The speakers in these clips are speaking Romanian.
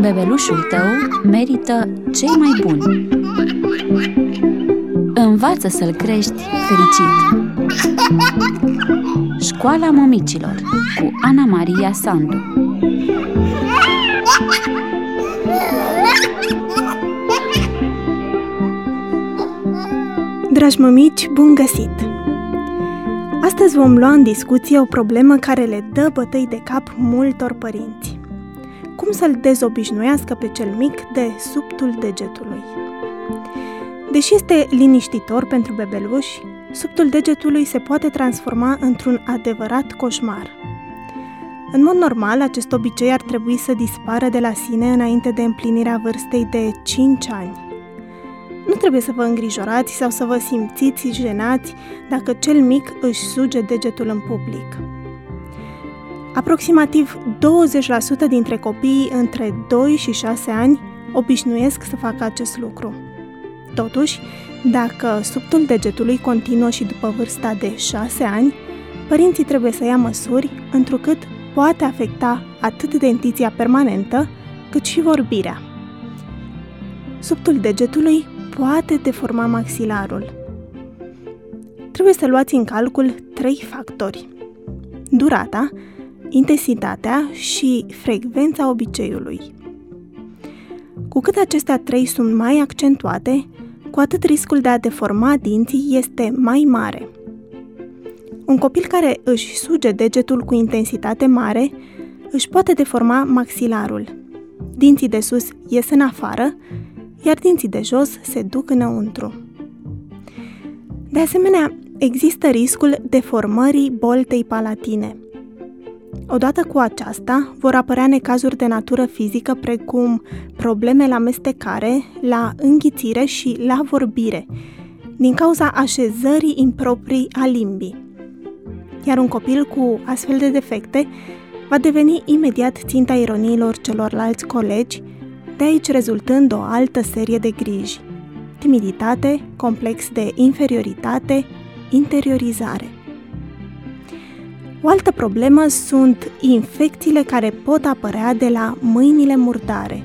Bebelușul tău merită cei mai buni. Învață să-l crești fericit. Școala Mămicilor cu Ana Maria Sandu. Dragi mămici, bun găsit! Astăzi vom lua în discuție o problemă care le dă bătăi de cap multor părinți. Cum să-l dezobișnuiască pe cel mic de subtul degetului? Deși este liniștitor pentru bebeluși, subtul degetului se poate transforma într-un adevărat coșmar. În mod normal, acest obicei ar trebui să dispară de la sine înainte de împlinirea vârstei de 5 ani. Nu trebuie să vă îngrijorați sau să vă simțiți jenați dacă cel mic își suge degetul în public. Aproximativ 20% dintre copiii între 2 și 6 ani obișnuiesc să facă acest lucru. Totuși, dacă subtul degetului continuă și după vârsta de 6 ani, părinții trebuie să ia măsuri, întrucât poate afecta atât dentiția permanentă, cât și vorbirea. Subtul degetului poate deforma maxilarul. Trebuie să luați în calcul 3 factori: durata, intensitatea și frecvența obiceiului. Cu cât acestea 3 sunt mai accentuate, cu atât riscul de a deforma dinții este mai mare. Un copil care își suge degetul cu intensitate mare își poate deforma maxilarul. Dinții de sus ies în afară, iar dinții de jos se duc înăuntru. De asemenea, există riscul deformării boltei palatine. Odată cu aceasta, vor apărea necazuri de natură fizică precum probleme la mestecare, la înghițire și la vorbire, din cauza așezării improprii a limbii. Iar un copil cu astfel de defecte va deveni imediat ținta ironiilor celorlalți colegi, de aici rezultând o altă serie de griji: timiditate, complex de inferioritate, interiorizare. O altă problemă sunt infecțiile care pot apărea de la mâinile murdare.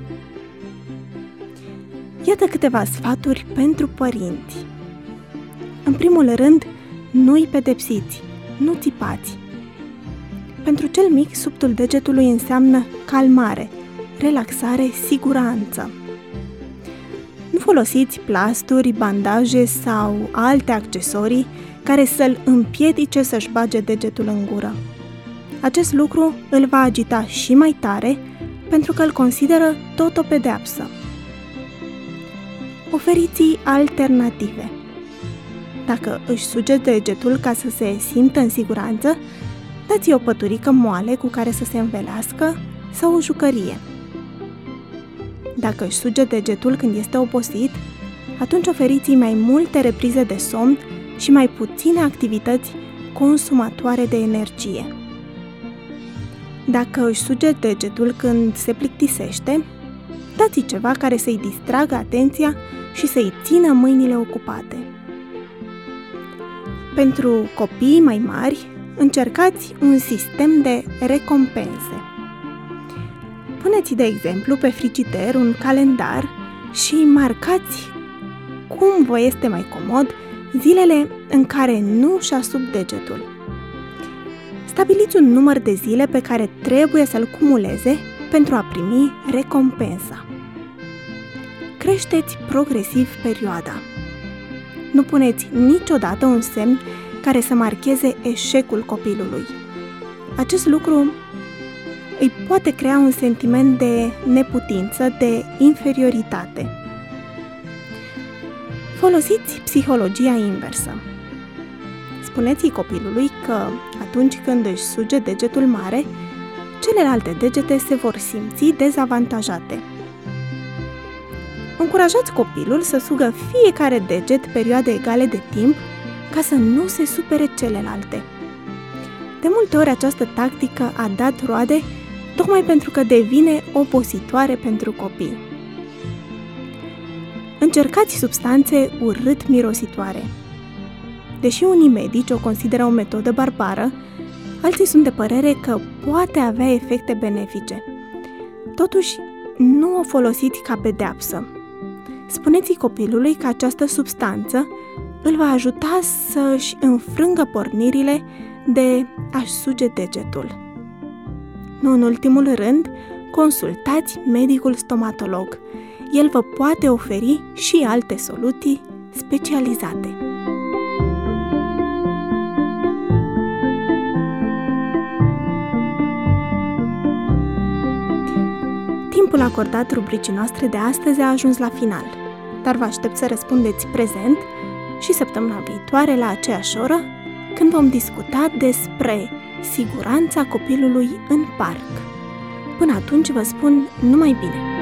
Iată câteva sfaturi pentru părinți. În primul rând, nu-i pedepsiți, nu țipați. Pentru cel mic, subtul degetului înseamnă calmare, relaxare, siguranță. Nu folosiți plasturi, bandaje sau alte accesorii care să-l împiedice să-și bage degetul în gură. Acest lucru îl va agita și mai tare pentru că îl consideră tot o pedeapsă. Oferiți-i alternative. Dacă își suge degetul ca să se simtă în siguranță, dați-i o păturică moale cu care să se învelească sau o jucărie. Dacă își suge degetul când este obosit, atunci oferiți-i mai multe reprize de somn și mai puține activități consumatoare de energie. Dacă își suge degetul când se plictisește, dați-i ceva care să-i distragă atenția și să-i țină mâinile ocupate. Pentru copiii mai mari, încercați un sistem de recompense. Puneți, de exemplu, pe frigider un calendar și marcați cum vă este mai comod zilele în care nu și asub degetul. Stabiliți un număr de zile pe care trebuie să-l cumuleze pentru a primi recompensa. Creșteți progresiv perioada. Nu puneți niciodată un semn care să marcheze eșecul copilului. Acest lucru îi poate crea un sentiment de neputință, de inferioritate. Folosiți psihologia inversă. Spuneți-i copilului că atunci când își suge degetul mare, celelalte degete se vor simți dezavantajate. Încurajați copilul să sugă fiecare deget perioade egale de timp ca să nu se supere celelalte. De multe ori această tactică a dat roade tocmai pentru că devine obositoare pentru copii. Încercați substanțe urât mirositoare. Deși unii medici o consideră o metodă barbară, alții sunt de părere că poate avea efecte benefice. Totuși, nu o folosiți ca pedeapsă. Spuneți copilului că această substanță îl va ajuta să-și înfrângă pornirile de a-și suge degetul. Nu în ultimul rând, consultați medicul stomatolog. El vă poate oferi și alte soluții specializate. Timpul acordat rubricii noastre de astăzi a ajuns la final, dar vă aștept să răspundeți prezent și săptămâna viitoare la aceeași oră, când vom discuta despre siguranța copilului în parc. Până atunci vă spun numai bine!